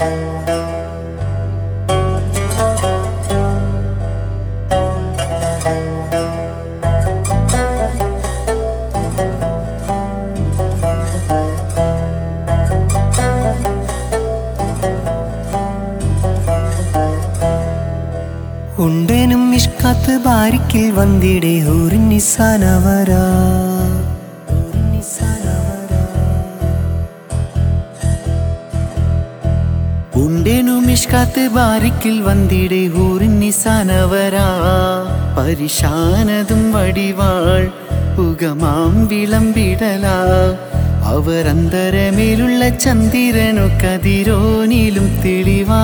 ഉണ്ടേനും ഇഷ്കാത്ത് ബാരിക്കിൽ വന്നിടെ ഹൂറിൻ നിസാനവരാ ഉണ്ടേനും ഇഷ്കാത്ത് ബാരിക്കിൽ വന്നിടെ ഹൂറിൻ നിസാനവരാ പരിശാനതും വടിവാൾ ഉഗമാം വിളമ്പിടലാ അവരന്തരമേലുള്ള ചന്ദ്രനു കതിരോനിലും തെളിവാ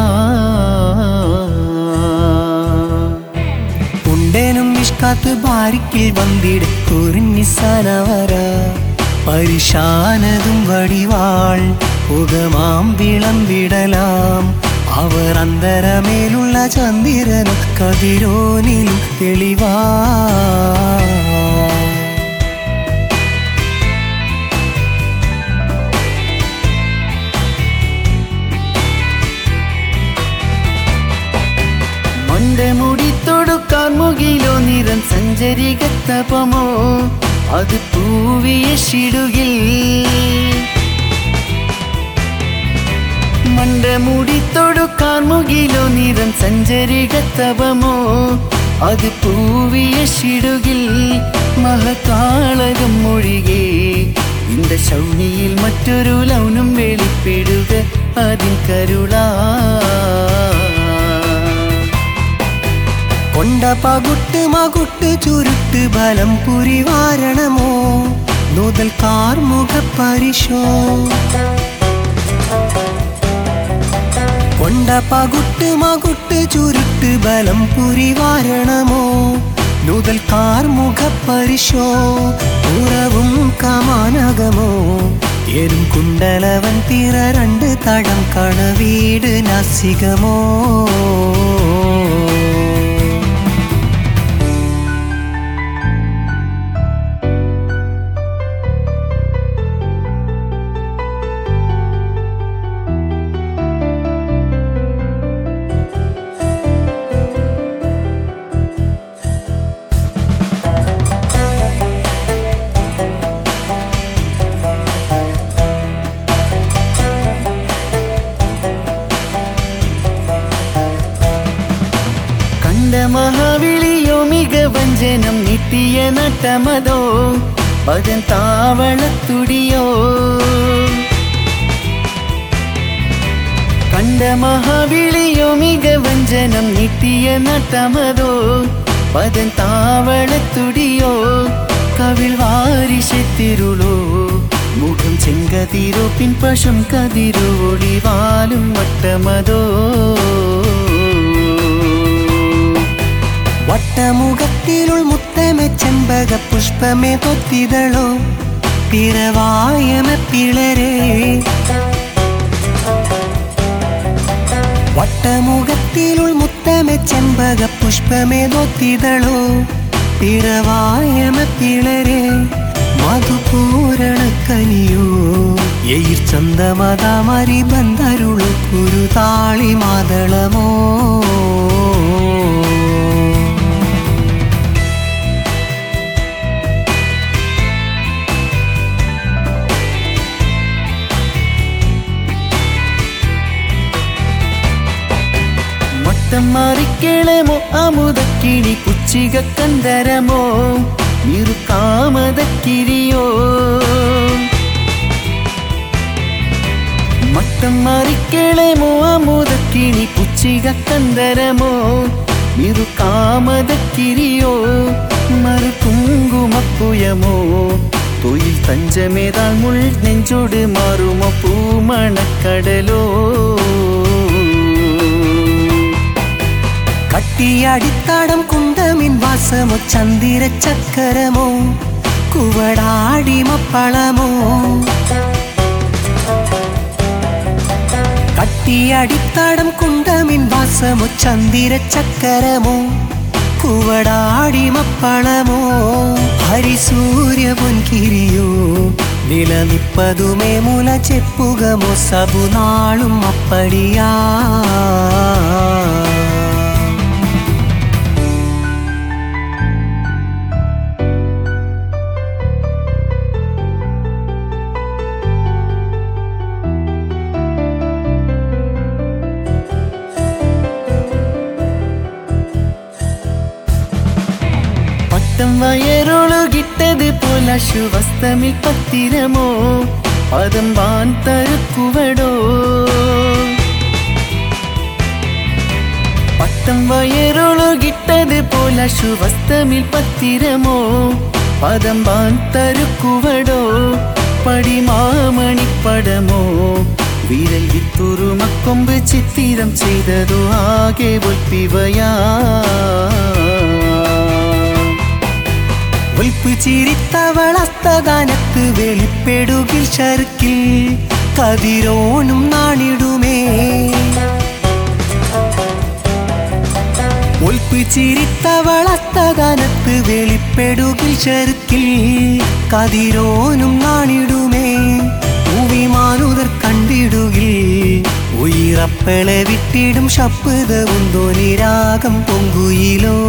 ഉണ്ടേനും ഇഷ്കാത്ത് ബാരിക്കിൽ വന്നിടെ ഹൂറിൻ നിസാനവരാ പരിശാനതും വടിവാൾ ഉഗമാം വിളമ്പിടലാം അവർ അന്തരമേലുള്ള ചന്ദ്രനു കതിരോനിലും തെളിവാ മുടി തൊടുക്കാൻ മുകിലോ നിറം സഞ്ചരികത്തപമോ അത് പൂവിയശിടുകിൽ മുടി തൊടുക്കാൻ മുകിലോ നിറം സഞ്ചരികത്തപമോ അത് പൂവിയശിടുകിൽ മഹകാളകം മൊഴികെ இந்த ശൗനിയിൽ മറ്റൊരു ലൗനം വെളിപ്പെടുക അതിൻ കരുളാ കൊണ്ട പകുട്ട് മകുട്ട് ചുരുട്ട് ബലം പുരിവാരണമോ നൂതൽ കാർമുഖ പരിശോ കൊണ്ട പകുട്ട് മകുട്ട് ചുരുട്ട് ബലം പുരിവാരണമോ നൂതൽ കാർമുഖ പരിശോ ഉറവും കമാനകമോ എരും കുണ്ടലവൻ തിറ രണ്ട് തടം കണവീട് നാസികമോ മഹാവിളിയോ മികവഞ്ചനം നിട്ടിയ നട്ടമതോ പദൻ താവളത്തുടിയോ കണ്ട മഹാവിളിയോ മികവഞ്ചനം നിട്ടിയ നട്ടമതോ പദൻ താവളത്തുടിയോ കവിൾ വാരിശത്തിരുളോ മുഖം ചെങ്കതിരോ പിൻപശം കതിരോ ഒളിവാലും വട്ടമതോ വട്ടമുഖത്തിലുൾ മുത്തമെ ചെമ്പക പുഷ്പമേ തൊത്തിതളോ പിറവായമ പിളരെ വട്ടമുഖത്തിലുൾ മുത്തമെ ചെമ്പക പുഷ്പമേ തൊത്തിതളോ പിറവായമ പിളരെ മധുപൂരണ കനിയോ എയിർ ചന്ദമതാമരി ബന്ധരുളു കുരുതാളി മാതളമോ മാറിക്കേളമോ അമുദക്കിളി കുച്ചിക കന്ദരമോ ഇരുക്കാമതക്കിരിയോ മട്ടം മാറിക്കേളമോ അമുദക്കിളി കുച്ചിക കന്ദരമോ ഇരുക്കാമതക്കിരിയോ മറു കുങ്കുമപ്പുയമോ തൊയിൽ തഞ്ചമേതാൾ മുൾ നെഞ്ചോട് മാറുമോ പൂമണക്കടലോ കട്ടിയടിത്താടം കുണ്ടമിൻ വാസമോ ചന്ദിര ചക്കരമോ കുവടാടിമപ്പളമോ കട്ടിയടിത്താടം കുണ്ടമിൻ വാസമോ ചന്ദിര ചക്കരമോ കുവടാടിമപ്പളമോ ഹരിസൂര്യ പൊൻകിരിയോ നിലനിപ്പതുമേ മുല ചെപ്പുകമോ സബുനാളും അപ്പടിയാ പട്ടം വയറൊളുകിട്ടത് പോലശുവസ്തമിൽ പത്തിരമോ പദം വാൻ തരുക്കുവടോ പട്ടം വയറൊളുകിട്ടത് പോലശുവസ്തമിൽ പത്തിരമോ പദം വാൻ തരുക്കുവടോ പടിമാമണിപ്പടമോ വിരൽ വിത്തുറുമക്കൊമ്പ് ചിത്തിരം ചെയ്തതോ ആകെ ഒൽപ്പിവയാ ഒൽപ്പ് ചിരിത്തവളസ്തദാനത്ത് വെളിപ്പെടുകിൽ ശർക്കിൽ കതിരോനും നാണിടുമേ ഒൽപ്പ് ചിരിത്തവളസ്തദാനത്ത് വെളിപ്പെടുകിൽ ശർക്കിൽ കതിരോനും നാണിടുമേ ഭൂവിമാനുതർ കണ്ടിടുകിൽ ഉയരപ്പളെ വിട്ടിടും ശബ്ദവും ധ്വനിരാഗം പൊങ്കുയിലോ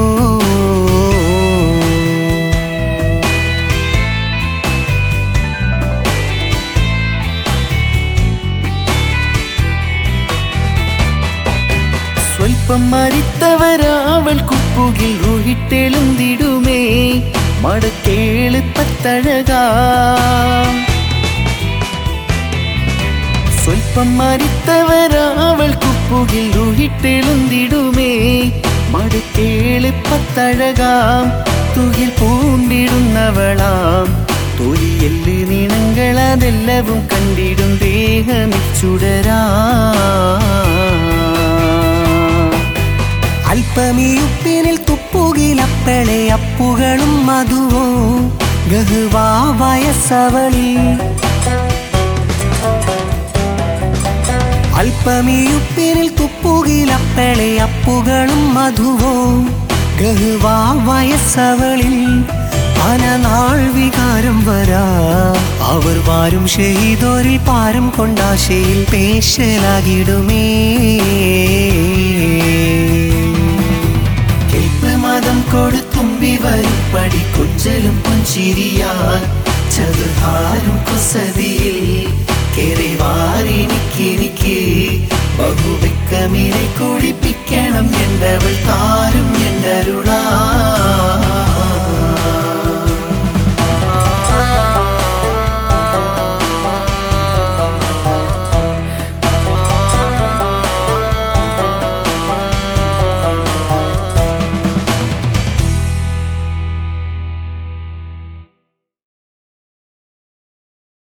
സ്വൽപ്പം മരിത്തവരാവൾ കുപ്പുകിൽ റുഹിട്ടെളുന്തിടുമേ മടക്കേള് പത്തഴകാ സ്വൽപ്പം മരിത്തവരാവൾ കുപ്പുകിൽ റുഹിട്ടെളുന്തിടുമേ മടക്കേള് പത്തഴകാം തുകിൽ പൂണ്ടിടുന്നവളാം തൊലിയെല്ല് നീണങ്ങളതെല്ലവും കണ്ടിടും ദേഹമിച്ചുടരാ അല്പമീയുപ്പിനിൽ തുപ്പുകിലപ്പളെ അപ്പുകളും മധുവോ ഗഹുവാ വയസ്സവളിൽ അല്പമീയുപ്പിനിൽ തുപ്പുകിലപ്പളെ അപ്പുകളും മധുവോ ഗഹുവാ വയസ്സവളിൽ പലനാൾ വികാരം വരാ അവർ വാരും ഷഹീദോരിൽ പാരം കൊണ്ടാശയിൽ പേശലാകിടുമേ മതം കൊടുത്തുമ്പി വരും പടി കൊഞ്ചലും പുഞ്ചിരിയാൽ ചതുഹാരും കുസതിയിൽ കെറിവാരിനിക്ക് ബഹുവെക്കമിരെ കുളിപ്പിക്കണം എന്നവൾ താരും എന്നരുളാ